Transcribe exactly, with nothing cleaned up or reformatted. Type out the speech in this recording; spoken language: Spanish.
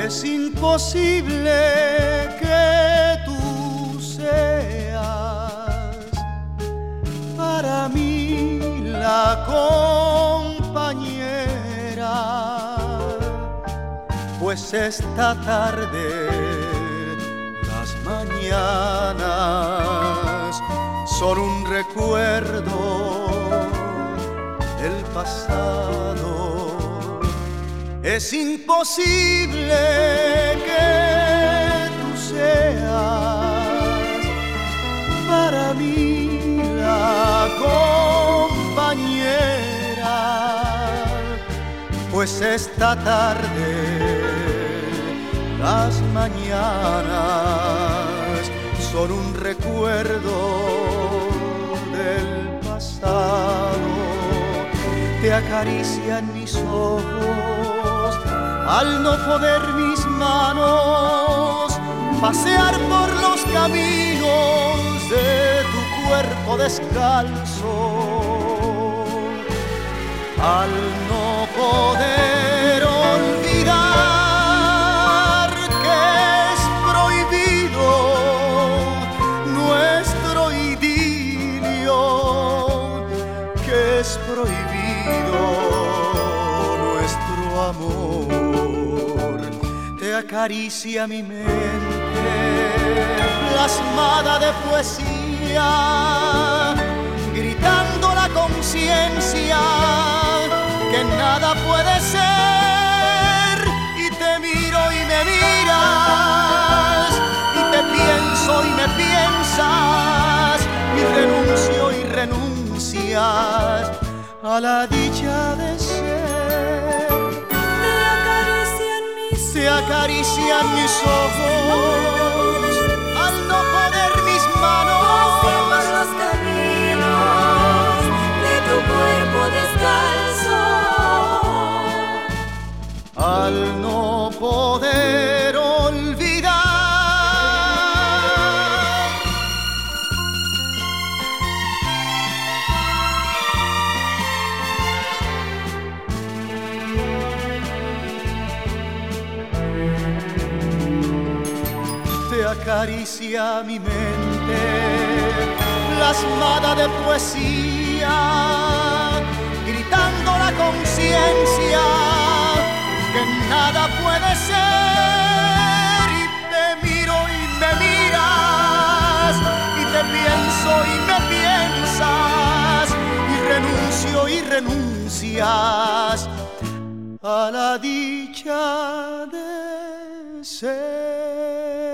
Es imposible que tú seas para mí la compañera, pues esta tarde las mañanas son un recuerdo del pasado. Es imposible que tú seas para mí la compañera, pues esta tarde las mañanas son un recuerdo del pasado. Te acarician mis ojos al no poder mis manos pasear por los caminos de tu cuerpo descalzo. Al no poder olvidar que es prohibido nuestro idilio, que es prohibido nuestro amor. Te acaricia mi mente plasmada de poesía, gritando la conciencia que nada puede ser, y te miro y me miras, y te pienso y me piensas, y renuncio y renuncias a la dicha de ser. Te acarician mis, te acarician mis ojos al no poder mis manos pasear por los caminos de tu cuerpo descalzo. Al no poder olvidar. Te acaricia mi mente plasmada de poesía, gritando la conciencia que nada puede ser, y te miro y me miras, y te pienso y me piensas, y renuncio y renuncias a la dicha de ser.